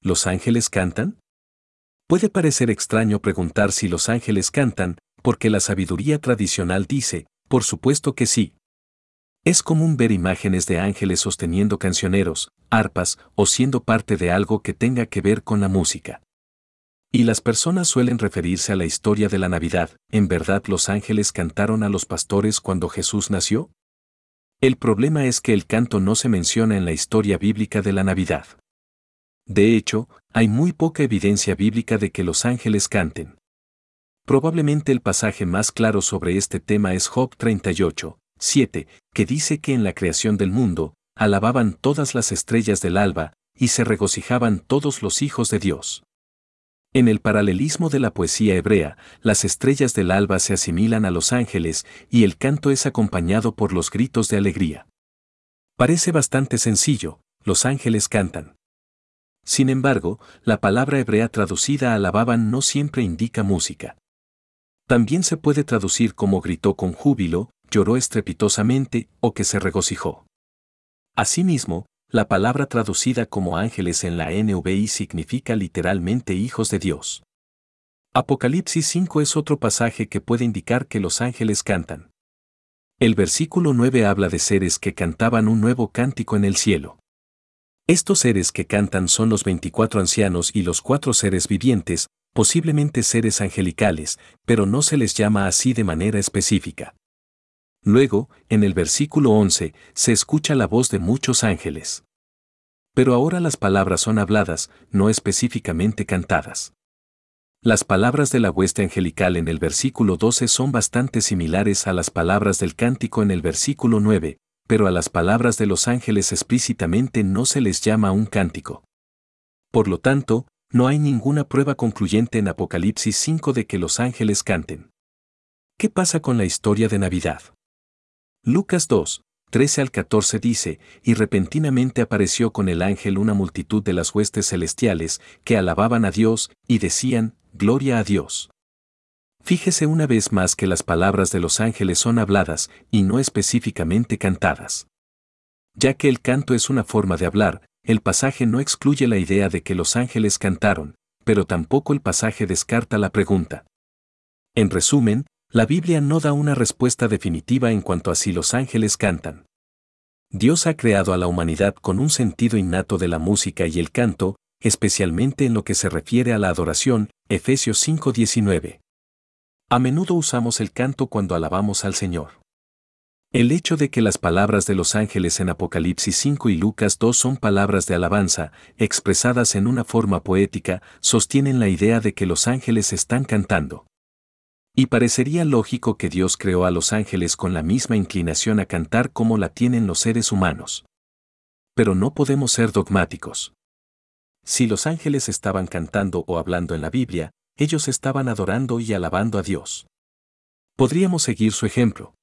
¿los ángeles cantan? Puede parecer extraño preguntar si los ángeles cantan, porque la sabiduría tradicional dice, por supuesto que sí. Es común ver imágenes de ángeles sosteniendo cancioneros, arpas o siendo parte de algo que tenga que ver con la música. Y las personas suelen referirse a la historia de la Navidad. ¿En verdad los ángeles cantaron a los pastores cuando Jesús nació? El problema es que el canto no se menciona en la historia bíblica de la Navidad. De hecho, hay muy poca evidencia bíblica de que los ángeles canten. Probablemente el pasaje más claro sobre este tema es Job 38, 7, que dice que en la creación del mundo, alababan todas las estrellas del alba, y se regocijaban todos los hijos de Dios. En el paralelismo de la poesía hebrea, las estrellas del alba se asimilan a los ángeles y el canto es acompañado por los gritos de alegría. Parece bastante sencillo, los ángeles cantan. Sin embargo, la palabra hebrea traducida alababan no siempre indica música. También se puede traducir como gritó con júbilo, lloró estrepitosamente o que se regocijó. Asimismo, la palabra traducida como ángeles en la NVI significa literalmente hijos de Dios. Apocalipsis 5 es otro pasaje que puede indicar que los ángeles cantan. El versículo 9 habla de seres que cantaban un nuevo cántico en el cielo. Estos seres que cantan son los 24 ancianos y los 4 seres vivientes, posiblemente seres angelicales, pero no se les llama así de manera específica. Luego, en el versículo 11, se escucha la voz de muchos ángeles. Pero ahora las palabras son habladas, no específicamente cantadas. Las palabras de la hueste angelical en el versículo 12 son bastante similares a las palabras del cántico en el versículo 9, pero a las palabras de los ángeles explícitamente no se les llama un cántico. Por lo tanto, no hay ninguna prueba concluyente en Apocalipsis 5 de que los ángeles canten. ¿Qué pasa con la historia de Navidad? Lucas 2, 13 al 14 dice, y repentinamente apareció con el ángel una multitud de las huestes celestiales, que alababan a Dios, y decían, Gloria a Dios. Fíjese una vez más que las palabras de los ángeles son habladas, y no específicamente cantadas. Ya que el canto es una forma de hablar, el pasaje no excluye la idea de que los ángeles cantaron, pero tampoco el pasaje descarta la pregunta. En resumen, la Biblia no da una respuesta definitiva en cuanto a si los ángeles cantan. Dios ha creado a la humanidad con un sentido innato de la música y el canto, especialmente en lo que se refiere a la adoración, Efesios 5:19. A menudo usamos el canto cuando alabamos al Señor. El hecho de que las palabras de los ángeles en Apocalipsis 5 y Lucas 2 son palabras de alabanza, expresadas en una forma poética, sostienen la idea de que los ángeles están cantando. Y parecería lógico que Dios creó a los ángeles con la misma inclinación a cantar como la tienen los seres humanos. Pero no podemos ser dogmáticos. Si los ángeles estaban cantando o hablando en la Biblia, ellos estaban adorando y alabando a Dios. Podríamos seguir su ejemplo.